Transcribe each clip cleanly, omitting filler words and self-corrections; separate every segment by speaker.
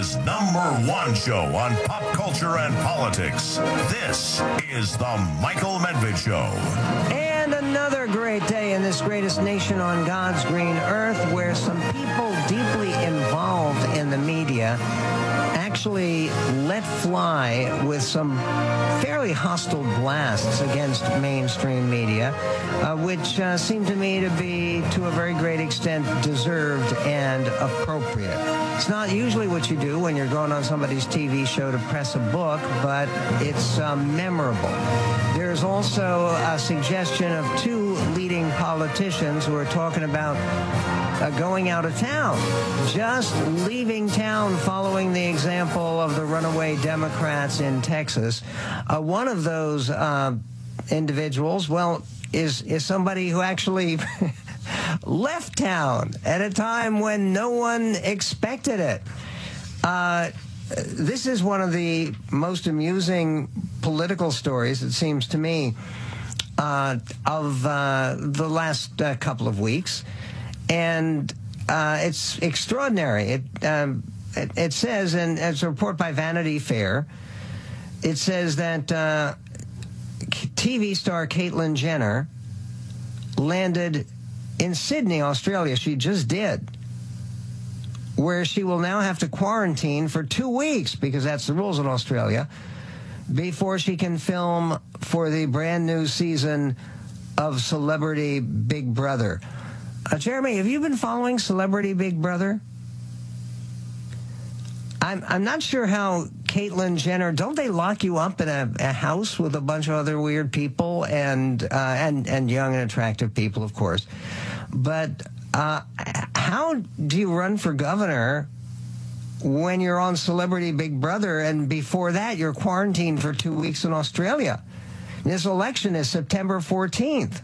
Speaker 1: America's #1 show on pop culture and politics. This is The Michael Medved Show.
Speaker 2: And another great day in this greatest nation on God's green earth, where some people deeply involved in the media actually let fly with some fairly hostile blasts against mainstream media, which seem to me to be, to a very great extent, deserved and appropriate. It's not usually what you do when you're going on somebody's TV show to press a book, but it's memorable. There's also a suggestion of two leading politicians who are talking about going out of town, just leaving town following the example of the runaway Democrats in Texas. One of those individuals, well, is somebody who actually left town at a time when no one expected it. This is one of the most amusing political stories, it seems to me, of the last couple of weeks. And it's extraordinary. It says, and it's a report by Vanity Fair, it says that TV star Caitlyn Jenner landed in Sydney, Australia. She just did, where she will now have to quarantine for 2 weeks, because that's the rules in Australia, before she can film for the brand new season of Celebrity Big Brother. Jeremy, have you been following Celebrity Big Brother? I'm not sure how Caitlyn Jenner, don't they lock you up in a house with a bunch of other weird people and young and attractive people, of course. But how do you run for governor when you're on Celebrity Big Brother, and before that you're quarantined for 2 weeks in Australia? This election is September 14th.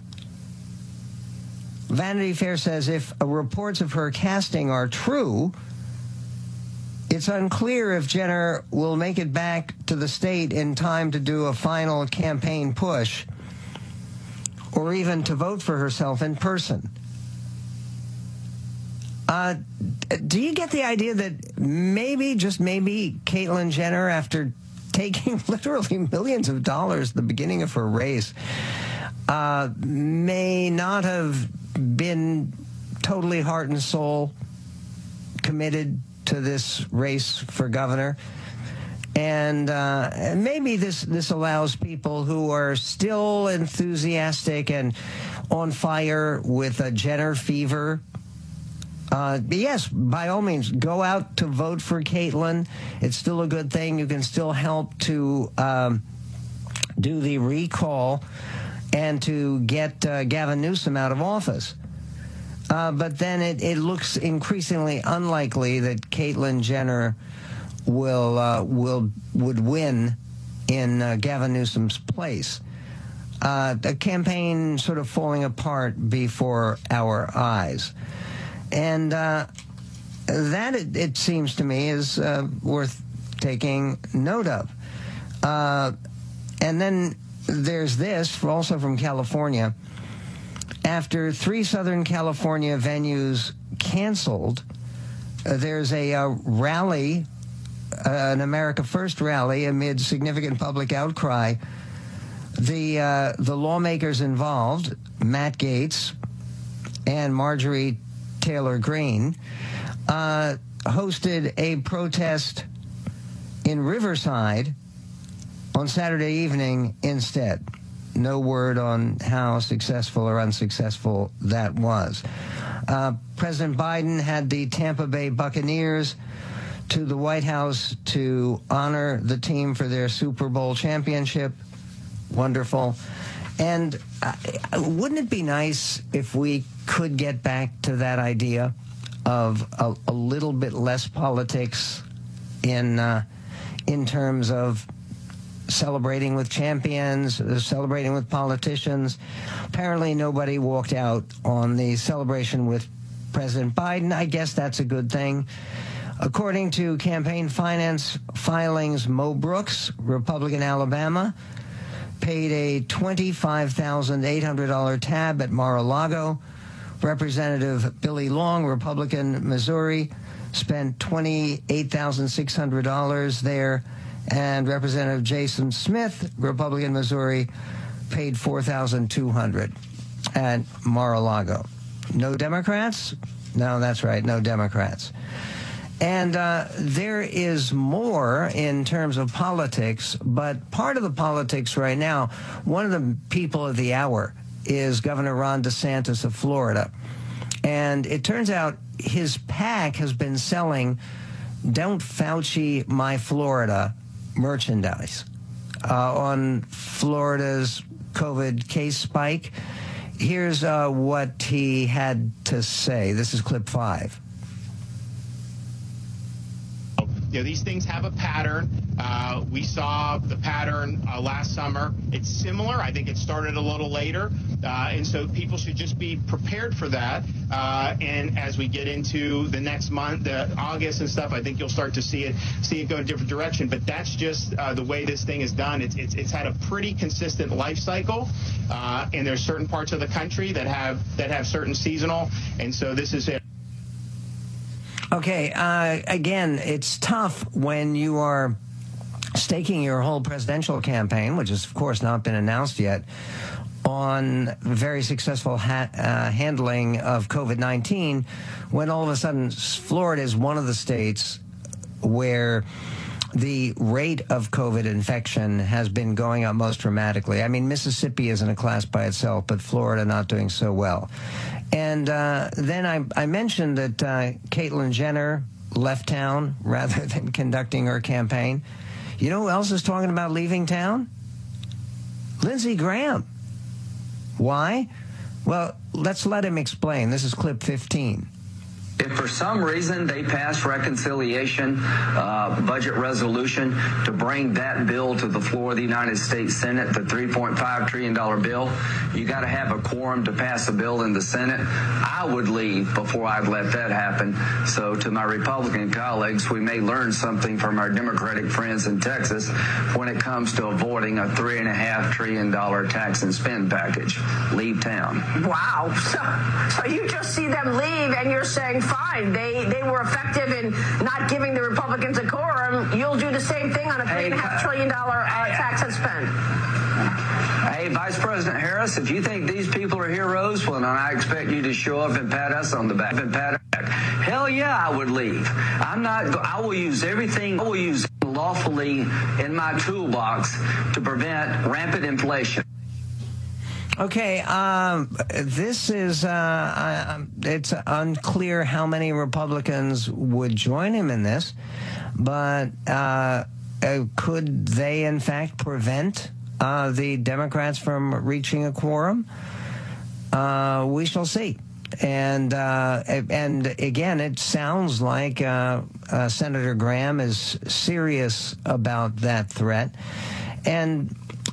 Speaker 2: Vanity Fair says if reports of her casting are true, it's unclear if Jenner will make it back to the state in time to do a final campaign push, or even to vote for herself in person. Do you get the idea that maybe, just maybe, Caitlyn Jenner, after taking literally millions of dollars at the beginning of her race, may not have been totally heart and soul committed to this race for governor? And maybe this allows people who are still enthusiastic and on fire with a Jenner fever, yes, by all means, go out to vote for Caitlyn. It's still a good thing. You can still help to do the recall and to get Gavin Newsom out of office. But then it looks increasingly unlikely that Caitlyn Jenner would win in Gavin Newsom's place. A campaign sort of falling apart before our eyes. And that, it seems to me, is worth taking note of. And then there's this, also from California. After 3 Southern California venues canceled, there's a rally, an America First rally, amid significant public outcry. The lawmakers involved, Matt Gaetz and Marjorie Taylor Greene, hosted a protest in Riverside on Saturday evening instead. No word on how successful or unsuccessful that was. President Biden had the Tampa Bay Buccaneers to the White House to honor the team for their Super Bowl championship. Wonderful. And wouldn't it be nice if we could get back to that idea of a little bit less politics in terms of celebrating with champions, celebrating with politicians? Apparently nobody walked out on the celebration with President Biden. I guess that's a good thing. According to campaign finance filings, Mo Brooks, Republican Alabama, paid a $25,800 tab at Mar-a-Lago. Representative Billy Long, Republican Missouri, spent $28,600 there, and Representative Jason Smith, Republican Missouri, paid $4,200 at Mar-a-Lago. No Democrats? No, that's right, no Democrats. And there is more in terms of politics, but part of the politics right now, one of the people of the hour is Governor Ron DeSantis of Florida. And it turns out his PAC has been selling Don't Fauci My Florida merchandise on Florida's COVID case spike. Here's what he had to say. This is clip 5.
Speaker 3: You know, these things have a pattern. We saw the pattern last summer. It's similar. I think it started a little later. And so people should just be prepared for that. And as we get into the next month, August and stuff, I think you'll start to see it go in a different direction. But that's just the way this thing is done. It's had a pretty consistent life cycle. And there's certain parts of the country that have certain seasonal. And so this is it.
Speaker 2: Okay, again, it's tough when you are staking your whole presidential campaign, which has, of course, not been announced yet, on very successful handling of COVID-19, when all of a sudden Florida is one of the states where the rate of COVID infection has been going up most dramatically. I mean, Mississippi is in a class by itself, but Florida not doing so well. And then I mentioned that Caitlyn Jenner left town rather than conducting her campaign. You know who else is talking about leaving town? Lindsey Graham. Why? Well, let's let him explain. This is clip 15.
Speaker 4: If for some reason they pass reconciliation, budget resolution to bring that bill to the floor of the United States Senate, the $3.5 trillion bill, you got to have a quorum to pass a bill in the Senate. I would leave before I'd let that happen. So to my Republican colleagues, we may learn something from our Democratic friends in Texas when it comes to avoiding a $3.5 trillion tax and spend package. Leave town.
Speaker 5: Wow. So you just see them leave and you're saying, fine, they were effective in not giving the Republicans a quorum. You'll do the same thing on a $3.5 trillion tax and spend.
Speaker 4: Hey, Vice President Harris, if you think these people are heroes, well, then I expect you to show up and pat us on the back. Hell yeah, I would leave. I will use everything. I will use lawfully in my toolbox to prevent rampant inflation.
Speaker 2: Okay, this is, it's unclear how many Republicans would join him in this, but could they, in fact, prevent the Democrats from reaching a quorum? We shall see. And again, it sounds like Senator Graham is serious about that threat. And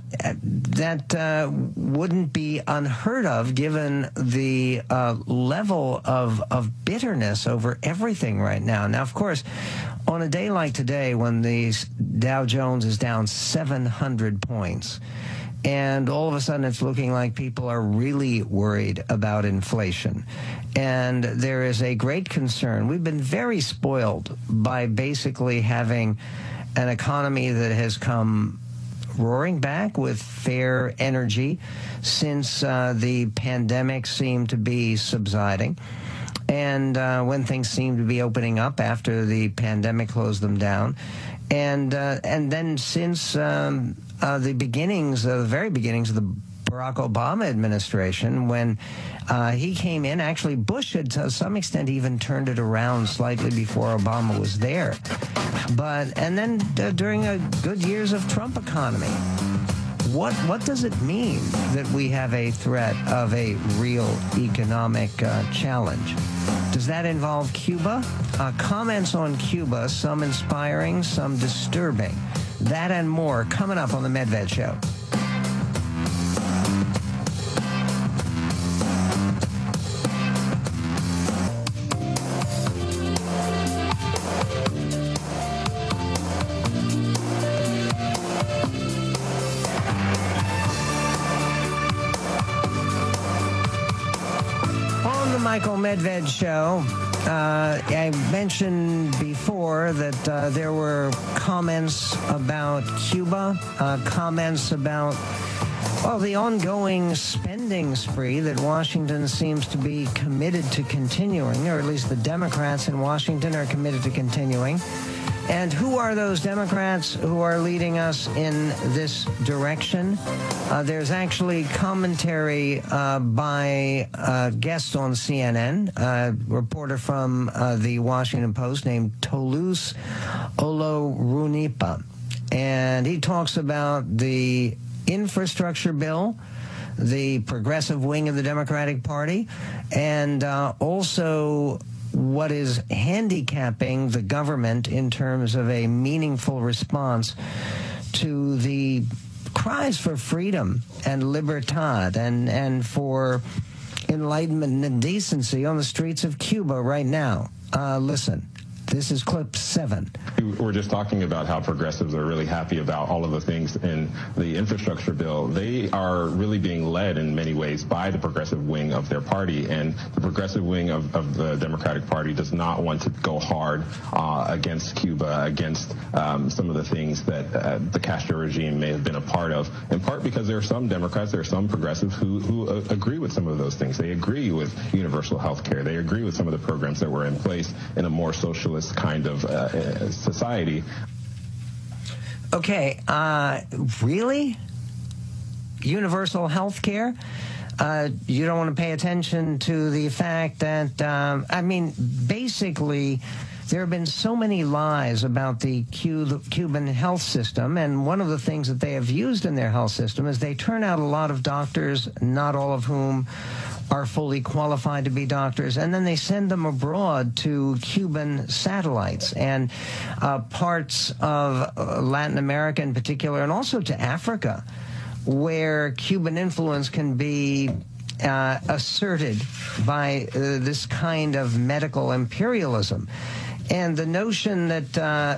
Speaker 2: that wouldn't be unheard of given the level of bitterness over everything right now. Now, of course, on a day like today when the Dow Jones is down 700 points, and all of a sudden it's looking like people are really worried about inflation. And there is a great concern. We've been very spoiled by basically having an economy that has come roaring back with fair energy since the pandemic seemed to be subsiding. And when things seemed to be opening up after the pandemic closed them down. And then since the very beginnings of the Barack Obama administration, when he came in, actually Bush had to some extent even turned it around slightly before Obama was there. And then during a good years of Trump economy, what does it mean that we have a threat of a real economic challenge? Does that involve Cuba? Comments on Cuba, some inspiring, some disturbing. That and more coming up on the Medved Show. Michael Medved Show. I mentioned before that there were comments about Cuba, comments about, well, the ongoing spending spree that Washington seems to be committed to continuing, or at least the Democrats in Washington are committed to continuing. And who are those Democrats who are leading us in this direction? There's actually commentary by a guest on CNN, a reporter from the Washington Post named Toulouse Olorunipa. And he talks about the infrastructure bill, the progressive wing of the Democratic Party, and also what is handicapping the government in terms of a meaningful response to the cries for freedom and libertad and for enlightenment and decency on the streets of Cuba right now. Listen. This is clip 7.
Speaker 6: We're just talking about how progressives are really happy about all of the things in the infrastructure bill. They are really being led in many ways by the progressive wing of their party, and the progressive wing of the Democratic Party does not want to go hard against Cuba, against some of the things that the Castro regime may have been a part of, in part because there are some Democrats, there are some progressives who agree with some of those things. They agree with universal health care. They agree with some of the programs that were in place in a more socialist kind of society.
Speaker 2: Okay, really? Universal health care? You don't want to pay attention to the fact that, I mean, basically, there have been so many lies about the Cuban health system, and one of the things that they have used in their health system is they turn out a lot of doctors, not all of whom are fully qualified to be doctors, and then they send them abroad to Cuban satellites and parts of Latin America in particular, and also to Africa, where Cuban influence can be asserted by this kind of medical imperialism. And the notion that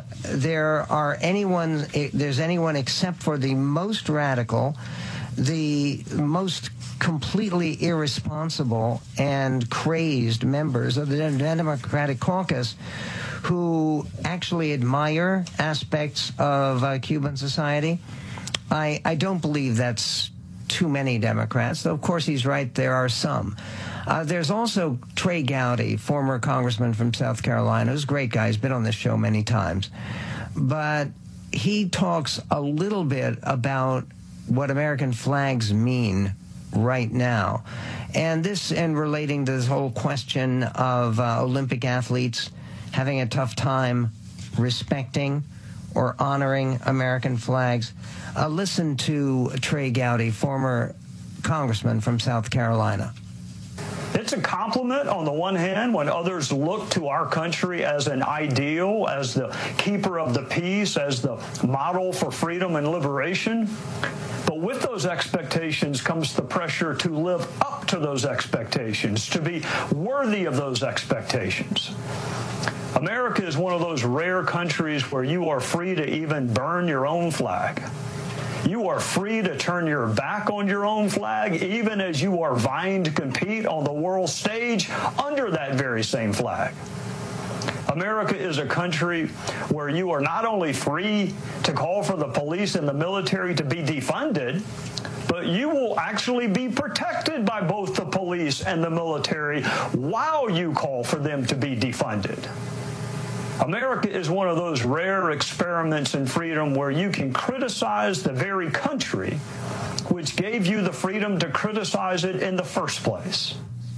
Speaker 2: there's anyone except for the most radical, the most completely irresponsible and crazed members of the Democratic caucus who actually admire aspects of Cuban society, I don't believe that's too many Democrats, though of course he's right, there are some. There's also Trey Gowdy, former congressman from South Carolina, who's a great guy, he's been on this show many times. But he talks a little bit about what American flags mean right now. And relating to this whole question of Olympic athletes having a tough time respecting or honoring American flags. Listen to Trey Gowdy, former congressman from South Carolina.
Speaker 7: It's a compliment on the one hand when others look to our country as an ideal, as the keeper of the peace, as the model for freedom and liberation. But with those expectations comes the pressure to live up to those expectations, to be worthy of those expectations. America is one of those rare countries where you are free to even burn your own flag. You are free to turn your back on your own flag, even as you are vying to compete on the world stage under that very same flag. America is a country where you are not only free to call for the police and the military to be defunded, but you will actually be protected by both the police and the military while you call for them to be defunded. America is one of those rare experiments in freedom where you can criticize the very country which gave you the freedom to criticize it in the first place.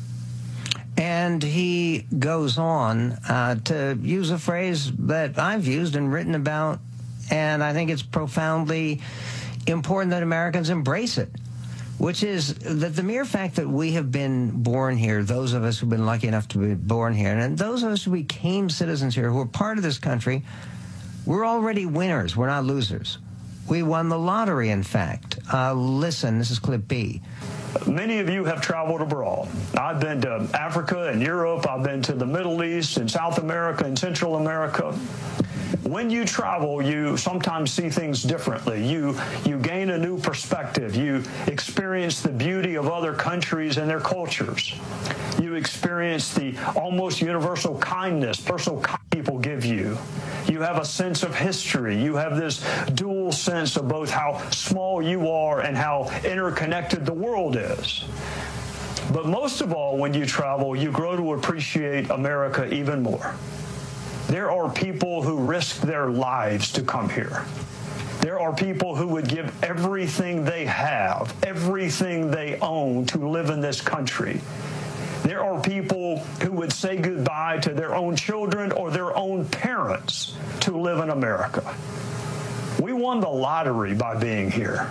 Speaker 2: And he goes on to use a phrase that I've used and written about, and I think it's profoundly important that Americans embrace it, which is that the mere fact that we have been born here, those of us who've been lucky enough to be born here, and those of us who became citizens here, who are part of this country, we're already winners. We're not losers. We won the lottery, in fact. Listen, this is clip B.
Speaker 7: Many of you have traveled abroad. I've been to Africa and Europe. I've been to the Middle East and South America and Central America. when you travel, you sometimes see things differently. You gain a new perspective. You experience the beauty of other countries and their cultures. You experience the almost universal kindness personal people give you. You have a sense of history. You have this dual sense of both how small you are and how interconnected the world is. But most of all, when you travel, you grow to appreciate America even more. There are people who risk their lives to come here. There are people who would give everything they have, everything they own to live in this country. There are people who would say goodbye to their own children or their own parents to live in America. We won the lottery by being here.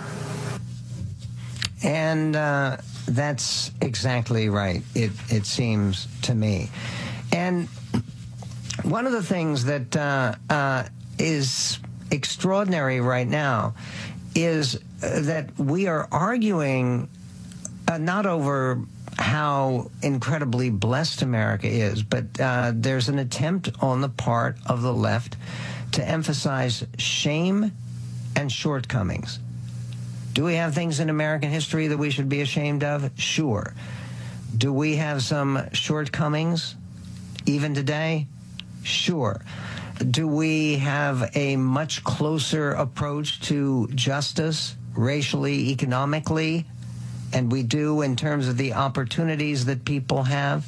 Speaker 2: And that's exactly right, it seems to me. And one of the things that is extraordinary right now is that we are arguing not over how incredibly blessed America is, but there's an attempt on the part of the left to emphasize shame and shortcomings. Do we have things in American history that we should be ashamed of? Sure. Do we have some shortcomings even today? Sure. Do we have a much closer approach to justice, racially, economically? And we do in terms of the opportunities that people have.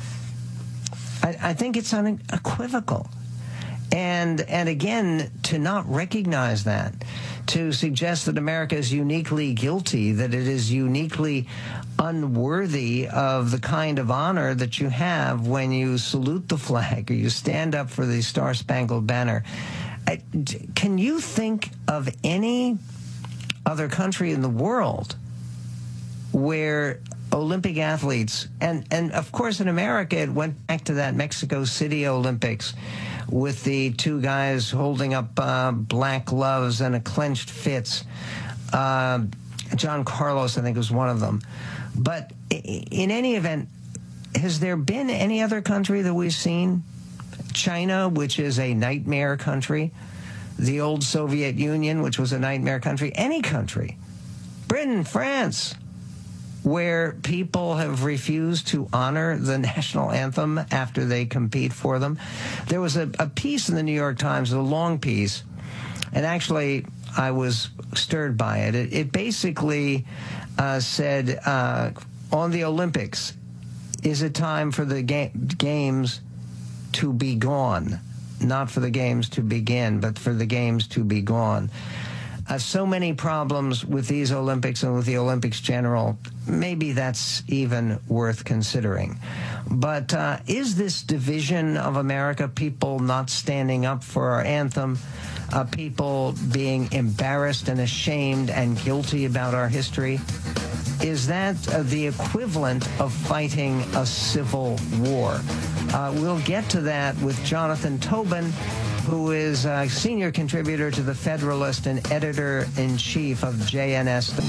Speaker 2: I think it's unequivocal. And again, to not recognize that, to suggest that America is uniquely guilty, that it is uniquely unworthy of the kind of honor that you have when you salute the flag or you stand up for the Star-Spangled Banner. Can you think of any other country in the world where Olympic athletes, and of course in America it went back to that Mexico City Olympics with the two guys holding up black gloves and a clenched fist. John Carlos, I think, was one of them. But in any event, has there been any other country that we've seen? China, which is a nightmare country. The old Soviet Union, which was a nightmare country. Any country. Britain, France, where people have refused to honor the national anthem after they compete for them. There was a piece in the New York Times, a long piece, and actually I was stirred by it. It basically said, on the Olympics, is it time for the games to be gone? Not for the games to begin, but for the games to be gone. So many problems with these Olympics and with the Olympics general, maybe that's even worth considering. But is this division of America, people not standing up for our anthem, people being embarrassed and ashamed and guilty about our history, is that the equivalent of fighting a civil war? We'll get to that with Jonathan Tobin, who is a senior contributor to The Federalist and editor-in-chief of JNS.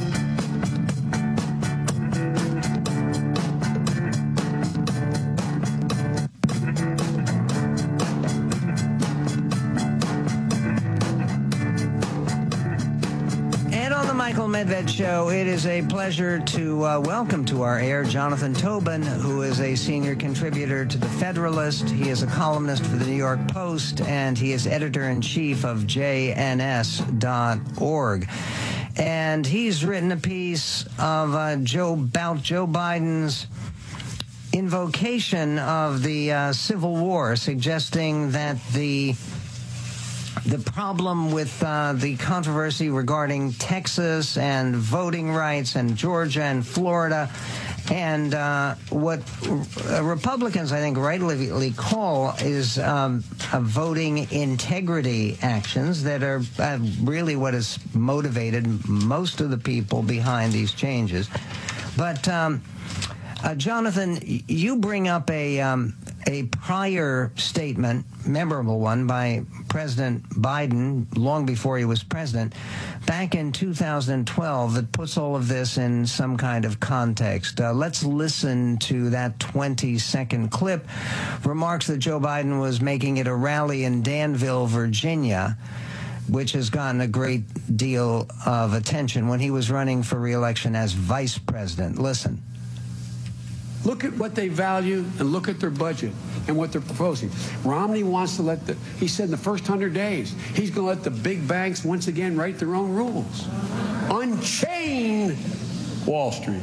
Speaker 2: Michael Medved Show. It is a pleasure to welcome to our air Jonathan Tobin, who is a senior contributor to The Federalist. He is a columnist for the New York Post, and he is editor-in-chief of JNS.org. And he's written a piece of about Joe Biden's invocation of the Civil War, suggesting that the problem with the controversy regarding Texas and voting rights and Georgia and Florida and what Republicans, I think, rightly call is voting integrity actions that are really what has motivated most of the people behind these changes. But Jonathan, you bring up a a prior statement, memorable one, by President Biden long before he was president, back in 2012, that puts all of this in some kind of context. Let's listen to that 20-second clip. Remarks that Joe Biden was making at a rally in Danville, Virginia, which has gotten a great deal of attention when he was running for re-election as vice president. Listen.
Speaker 8: Look at what they value and look at their budget and what they're proposing. Romney wants to he said in the first 100 days, he's going to let the big banks once again write their own rules. Unchain Wall Street.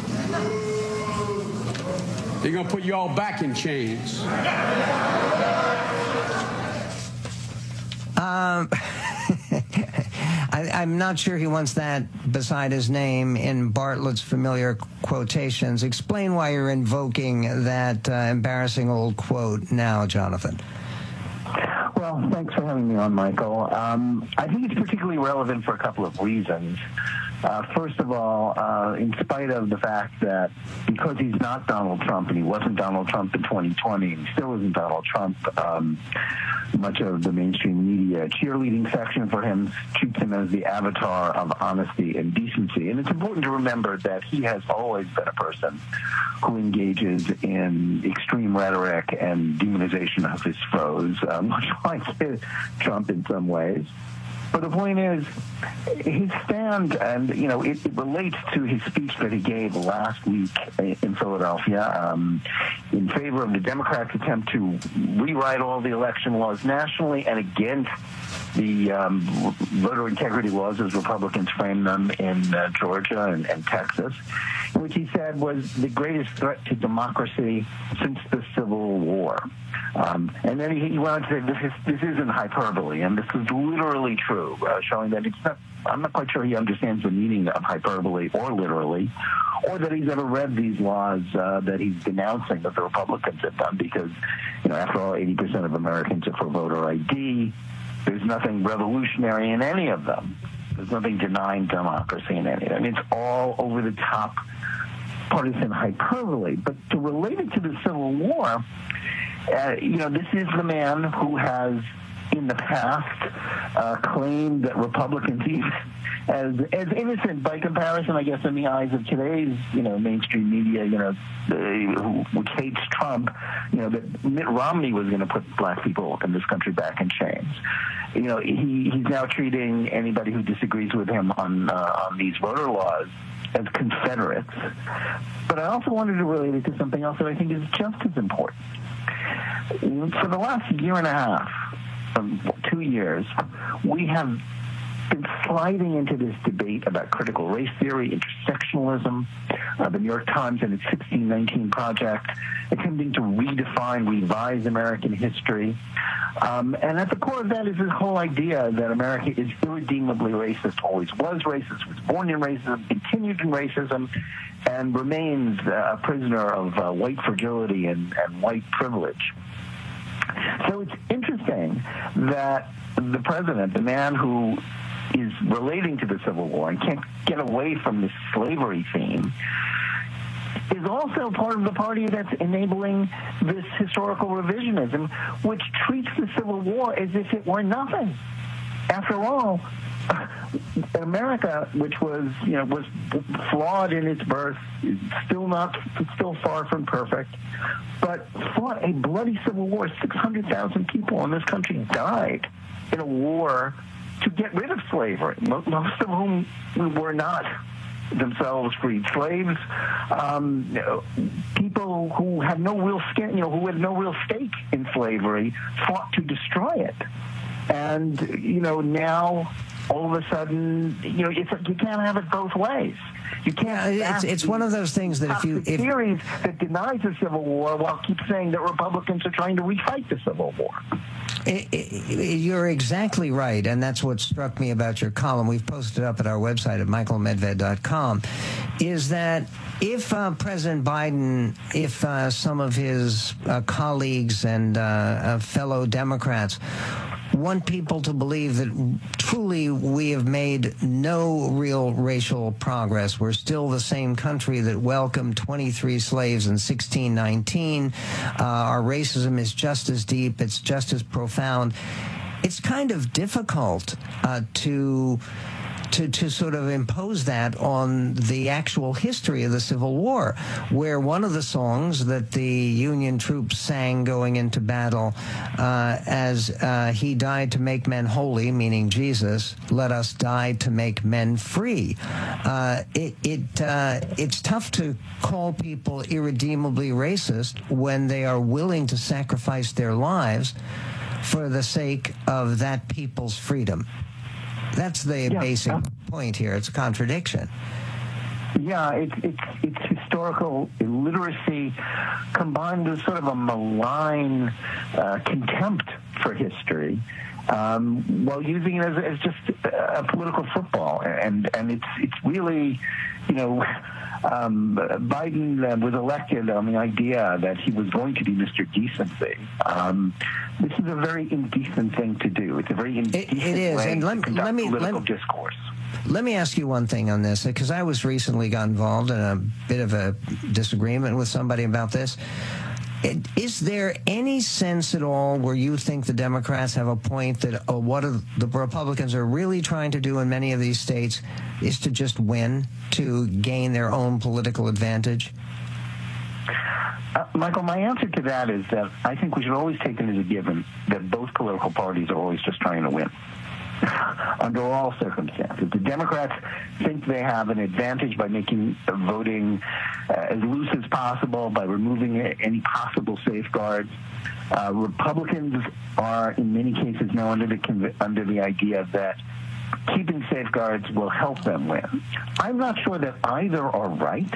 Speaker 8: They're going to put you all back in chains.
Speaker 2: I'm not sure he wants that beside his name in Bartlett's familiar quotations. Explain why you're invoking that embarrassing old quote now, Jonathan.
Speaker 9: Well, thanks for having me on, Michael. I think it's particularly relevant for a couple of reasons. First of all, in spite of the fact that because he's not Donald Trump and he wasn't Donald Trump in 2020 and he still isn't Donald Trump, much of the mainstream media cheerleading section for him treats him as the avatar of honesty and decency. And it's important to remember that he has always been a person who engages in extreme rhetoric and demonization of his foes, much like Trump in some ways. But the point is, his stand, and it relates to his speech that he gave last week in Philadelphia in favor of the Democrats' attempt to rewrite all the election laws nationally and against the voter integrity laws as Republicans framed them in Georgia and Texas, which he said was the greatest threat to democracy since the Civil War. And then he went on to say this isn't hyperbole, and this is literally true, showing that it's not. I'm not quite sure he understands the meaning of hyperbole or literally, or that he's ever read these laws that he's denouncing that the Republicans have done, because, after all, 80% of Americans are for voter ID. There's nothing revolutionary in any of them. There's nothing denying democracy in any of them. It's all over the top partisan hyperbole. But to relate it to the Civil War, this is the man who has, in the past, claimed that Republicans, as innocent by comparison, I guess, in the eyes of today's, mainstream media, which hates Trump, that Mitt Romney was going to put black people in this country back in chains. He's now treating anybody who disagrees with him on these voter laws as Confederates. But I also wanted to relate it to something else that I think is just as important. For the last year and a half, 2 years, we have been sliding into this debate about critical race theory, intersectionalism, the New York Times and its 1619 Project, attempting to redefine, revise American history. And at the core of that is this whole idea that America is irredeemably racist, always was racist, was born in racism, continued in racism, and remains a prisoner of white fragility and white privilege. So it's interesting that the president, the man who is relating to the Civil War and can't get away from this slavery theme, is also part of the party that's enabling this historical revisionism, which treats the Civil War as if it were nothing. After all, America, which was flawed in its birth, is still far from perfect, but fought a bloody Civil War. 600,000 people in this country died in a war to get rid of slavery, most of whom were not themselves freed slaves. People who had no real skin, who had no real stake in slavery, fought to destroy it. And now all of a sudden, you can't have it both ways. You can't.
Speaker 2: It's one of those things that if
Speaker 9: theories that denies the Civil War while keep saying that Republicans are trying to refight the Civil War.
Speaker 2: You're exactly right, and that's what struck me about your column. We've posted up at our website at michaelmedved.com, is that if President Biden, if some of his colleagues and fellow Democrats want people to believe that truly we have made no real racial progress. We're still the same country that welcomed 23 slaves in 1619. Our racism is just as deep. It's just as profound. It's kind of difficult to sort of impose that on the actual history of the Civil War, where one of the songs that the Union troops sang going into battle as he died to make men holy, meaning Jesus, let us die to make men free. It's tough to call people irredeemably racist when they are willing to sacrifice their lives for the sake of that people's freedom. That's the basic point here. It's a contradiction.
Speaker 9: Yeah, it's historical illiteracy combined with sort of a malign contempt for history, while using it as just a political football. And it's really, Biden was elected on the idea that he was going to be Mr. Decency. This is a very indecent thing to do. It's a very indecent way to conduct political discourse.
Speaker 2: Let me ask you one thing on this, because I was recently got involved in a bit of a disagreement with somebody about this. Is there any sense at all where you think the Democrats have a point that what the Republicans are really trying to do in many of these states is to just win, to gain their own political advantage?
Speaker 9: Michael, my answer to that is that I think we should always take it as a given that both political parties are always just trying to win. Under all circumstances. The Democrats think they have an advantage by making voting as loose as possible, by removing any possible safeguards. Republicans are, in many cases, now under the idea that keeping safeguards will help them win. I'm not sure that either are right.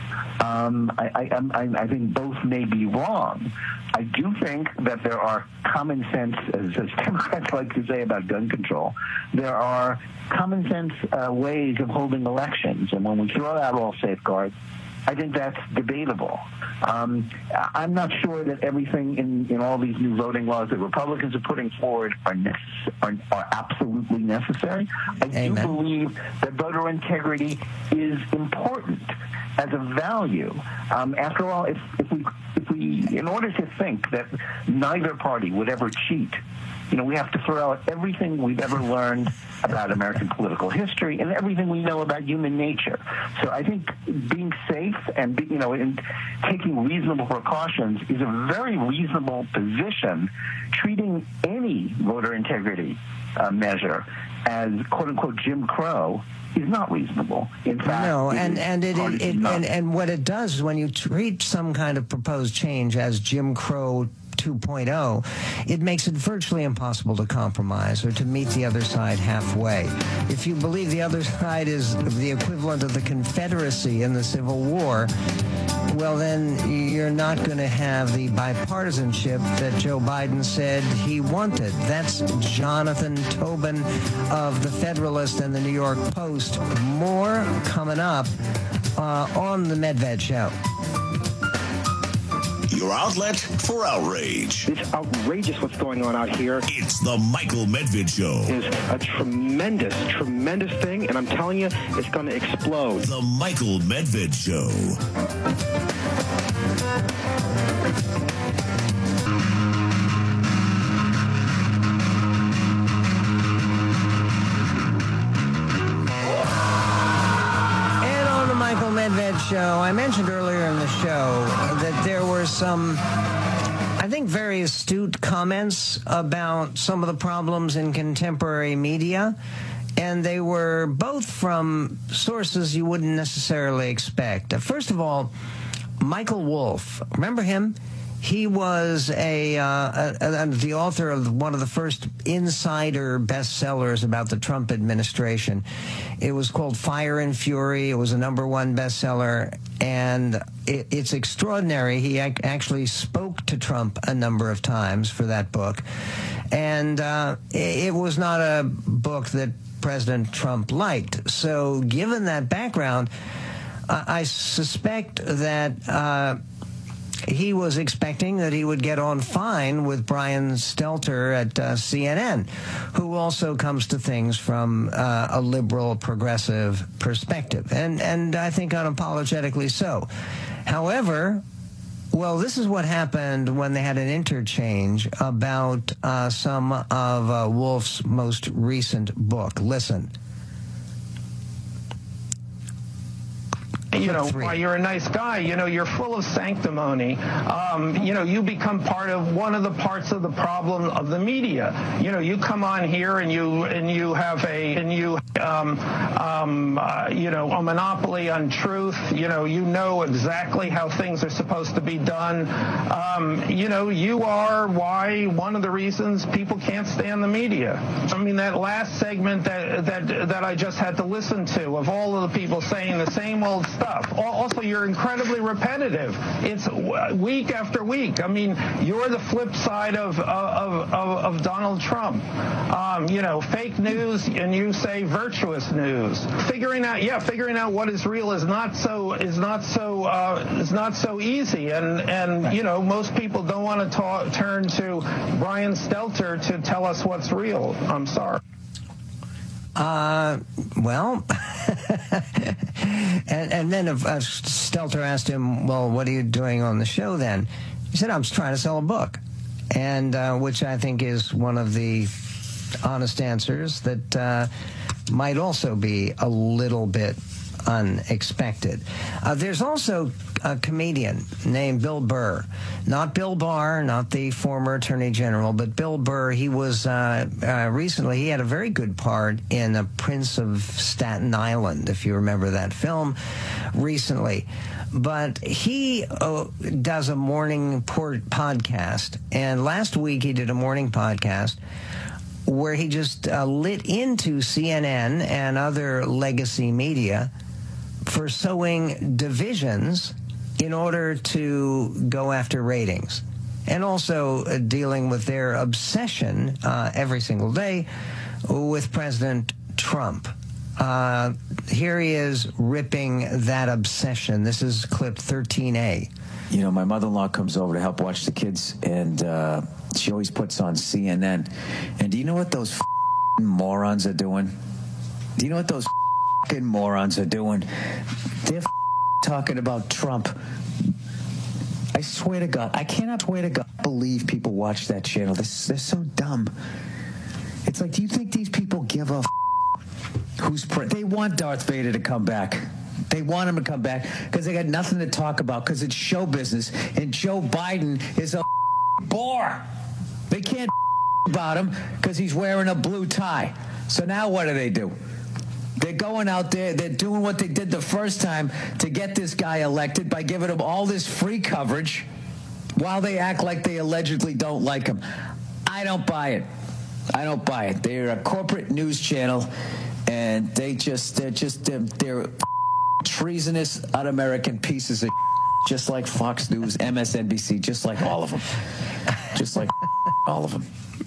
Speaker 9: I think both may be wrong. I do think that there are common sense, as Democrats like to say about gun control, there are common sense ways of holding elections. And when we throw out all safeguards, I think that's debatable. I'm not sure that everything in all these new voting laws that Republicans are putting forward are absolutely necessary. I do believe that voter integrity is important as a value. After all, if we, in order to think that neither party would ever cheat, we have to throw out everything we've ever learned about American political history and everything we know about human nature. So I think being safe and and taking reasonable precautions is a very reasonable position. Treating any voter integrity measure as "quote unquote" Jim Crow is not reasonable. In fact,
Speaker 2: no, and what it does is when you treat some kind of proposed change as Jim Crow 2.0, it makes it virtually impossible to compromise or to meet the other side halfway. If you believe the other side is the equivalent of the Confederacy in the Civil War, well, then you're not going to have the bipartisanship that Joe Biden said he wanted. That's Jonathan Tobin of The Federalist and the New York Post. More coming up on The Medved Show.
Speaker 1: Your outlet for outrage.
Speaker 10: It's outrageous what's going on out here.
Speaker 1: It's the Michael Medved Show.
Speaker 10: It's a tremendous, tremendous thing, and I'm telling you, it's going to explode.
Speaker 1: The Michael Medved Show.
Speaker 2: Medved Show. I mentioned earlier in the show that there were some, I think, very astute comments about some of the problems in contemporary media, and they were both from sources you wouldn't necessarily expect. First of all, Michael Wolff. Remember him? He was the author of one of the first insider bestsellers about the Trump administration. It was called Fire and Fury. It was a #1 bestseller, and it's extraordinary. He actually spoke to Trump a number of times for that book, and it was not a book that President Trump liked. So given that background, I suspect that he was expecting that he would get on fine with Brian Stelter at CNN, who also comes to things from a liberal, progressive perspective, and I think unapologetically so. However, well, this is what happened when they had an interchange about some of Wolf's most recent book. Listen.
Speaker 11: You know, while you're a nice guy, you know, you're full of sanctimony. You know, you become part of one of the parts of the problem of the media. You know, you come on here and you have a monopoly on truth. You know exactly how things are supposed to be done. You know, you are one of the reasons people can't stand the media. I mean, that last segment that I just had to listen to of all of the people saying the same old stuff. Also, you're incredibly repetitive. It's week after week. I mean, you're the flip side of Donald Trump. You know, fake news, and you say virtuous news. Figuring out what is real is not so easy. And you know, most people don't want to turn to Brian Stelter to tell us what's real. I'm sorry.
Speaker 2: Well, and then Stelter asked him, well, what are you doing on the show then? He said, I'm trying to sell a book, and which I think is one of the honest answers that might also be a little bit unexpected. There's also a comedian named Bill Burr, not Bill Barr, not the former Attorney General, but Bill Burr. He was recently, he had a very good part in A Prince of Staten Island, if you remember that film, recently. But he does a morning podcast, and last week he did a morning podcast where he just lit into CNN and other legacy media for sowing divisions in order to go after ratings, and also dealing with their obsession every single day with President Trump. Here he is ripping that obsession. This is clip 13A.
Speaker 12: You know, my mother-in-law comes over to help watch the kids, and she always puts on CNN. And do you know what those morons are doing? Do you know what those morons are doing? They're talking about Trump. I swear to God, I cannot believe people watch that channel. They're so dumb. It's like, do you think these people give a who's they want Darth Vader to come back? They want him to come back because they got nothing to talk about because it's show business, and Joe Biden is a bore. They can't about him because he's wearing a blue tie. So now what do? They're going out there, they're doing what they did the first time to get this guy elected by giving him all this free coverage while they act like they allegedly don't like him. I don't buy it. They're a corporate news channel, and they're treasonous, un-American pieces of just like Fox News, MSNBC, just like all of them. Just like all of them.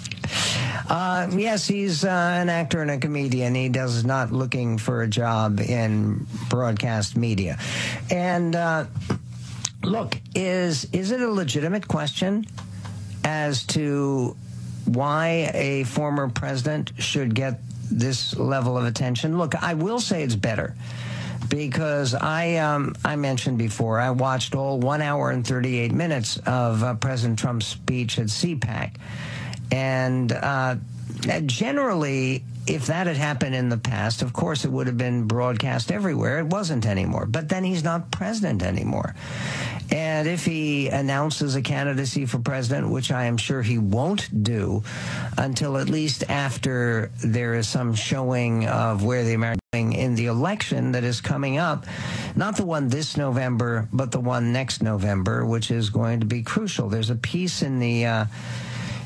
Speaker 2: Yes, he's an actor and a comedian. He does not looking for a job in broadcast media. And look, is it a legitimate question as to why a former president should get this level of attention? Look, I will say it's better, because I mentioned before, I watched all 1 hour and 38 minutes of President Trump's speech at CPAC. And generally, if that had happened in the past, of course, it would have been broadcast everywhere. It wasn't anymore. But then he's not president anymore. And if he announces a candidacy for president, which I am sure he won't do until at least after there is some showing of where the American in the election that is coming up, not the one this November, but the one next November, which is going to be crucial. There's a piece in the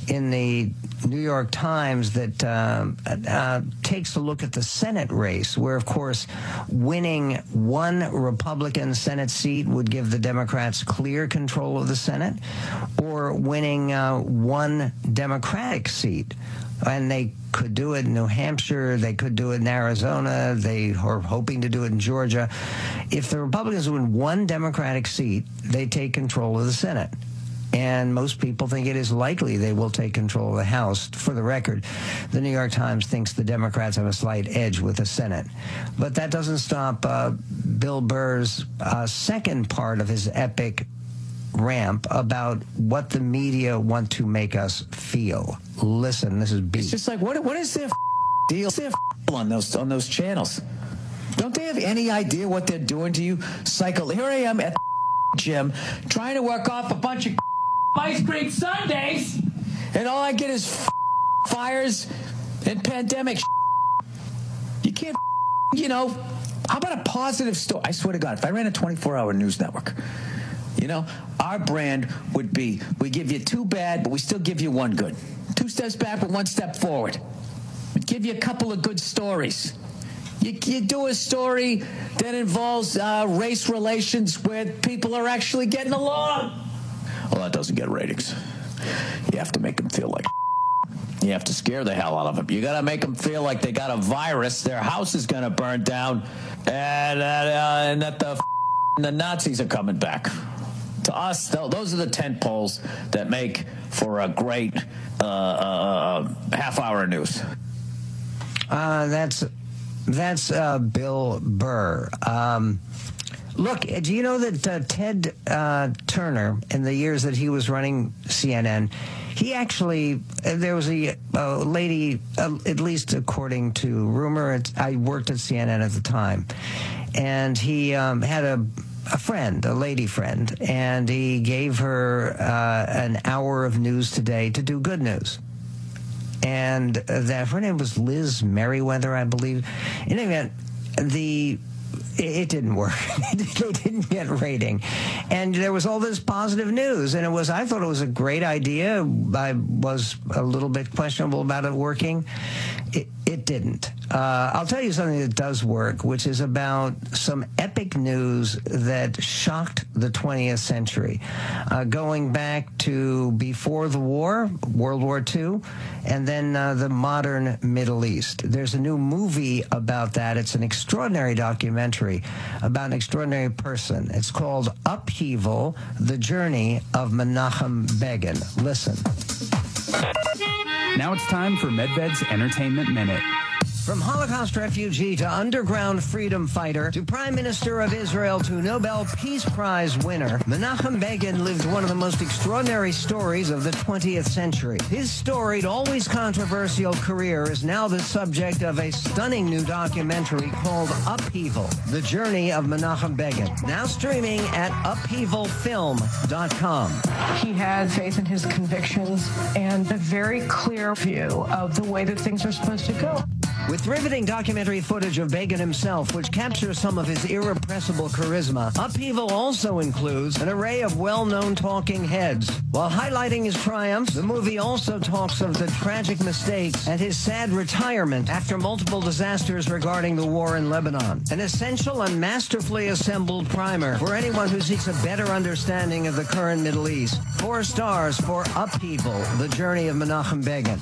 Speaker 2: in the New York Times that takes a look at the Senate race, where, of course, winning one Republican Senate seat would give the Democrats clear control of the Senate, or winning one Democratic seat. And they could do it in New Hampshire. They could do it in Arizona. They are hoping to do it in Georgia. If the Republicans win one Democratic seat, they take control of the Senate. And most people think it is likely they will take control of the House. For the record, the New York Times thinks the Democrats have a slight edge with the Senate. But that doesn't stop Bill Burr's second part of his epic ramp about what the media want to make us feel. Listen, this is B.
Speaker 12: It's just like, what is their deal? What's their on those channels? Don't they have any idea what they're doing to you? Cycle. Here I am at the gym trying to work off a bunch of ice cream sundaes, and all I get is fires and pandemic. You can't, how about a positive story? I swear to God, if I ran a 24-hour news network, our brand would be, we give you two bad, but we still give you one good. 2 steps back, but 1 step forward. We'd give you a couple of good stories. You do a story that involves race relations where people are actually getting along. Well, that doesn't get ratings. You have to make them feel like you have to scare the hell out of them. You got to make them feel like they got a virus, their house is going to burn down, and that the Nazis are coming back. To us, those are the tent poles that make for a great half-hour news.
Speaker 2: That's Bill Burr. Look, do you know that Ted Turner, in the years that he was running CNN, he actually, there was a lady, at least according to rumor, I worked at CNN at the time, and he had a friend, a lady friend, and he gave her an hour of news today to do good news. And that her name was Liz Merriweather, I believe. In any event, it didn't work. They didn't get rating. And there was all this positive news, and I thought it was a great idea. I was a little bit questionable about it working. It didn't. I'll tell you something that does work, which is about some epic news that shocked the 20th century, going back to before the war, World War II, and then the modern Middle East. There's a new movie about that. It's an extraordinary documentary about an extraordinary person. It's called Upheaval, The Journey of Menachem Begin. Listen.
Speaker 13: Now it's time for Medved's Entertainment Minute.
Speaker 2: From Holocaust refugee to underground freedom fighter to Prime Minister of Israel to Nobel Peace Prize winner, Menachem Begin lived one of the most extraordinary stories of the 20th century. His storied, always controversial career is now the subject of a stunning new documentary called Upheaval, The Journey of Menachem Begin, now streaming at upheavalfilm.com.
Speaker 5: He had faith in his convictions and a very clear view of the way that things are supposed to go.
Speaker 2: With riveting documentary footage of Begin himself, which captures some of his irrepressible charisma, Upheaval also includes an array of well-known talking heads. While highlighting his triumphs, the movie also talks of the tragic mistakes and his sad retirement after multiple disasters regarding the war in Lebanon. An essential and masterfully assembled primer for anyone who seeks a better understanding of the current Middle East. 4 stars for Upheaval, The Journey of Menachem Begin.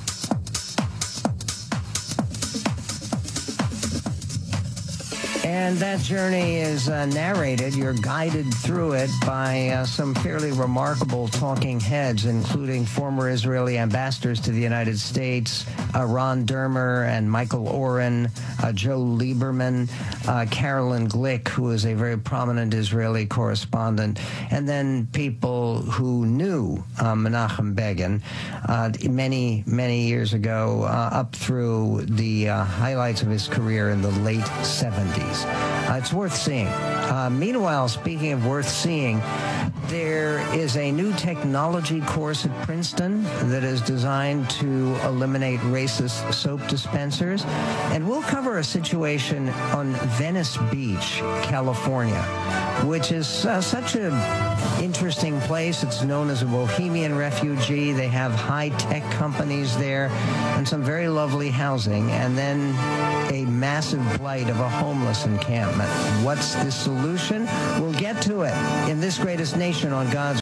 Speaker 2: And that journey is narrated, you're guided through it by some fairly remarkable talking heads, including former Israeli ambassadors to the United States, Ron Dermer and Michael Oren, Joe Lieberman, Carolyn Glick, who is a very prominent Israeli correspondent, and then people who knew Menachem Begin many, many years ago, up through the highlights of his career in the late 70s. is. It's worth seeing. Meanwhile, speaking of worth seeing, there is a new technology course at Princeton that is designed to eliminate racist soap dispensers. And we'll cover a situation on Venice Beach, California, which is such an interesting place. It's known as a Bohemian refugee. They have high-tech companies there and some very lovely housing, and then a massive blight of a homeless encampment. What's the solution? We'll get to it in This Greatest Nation on God's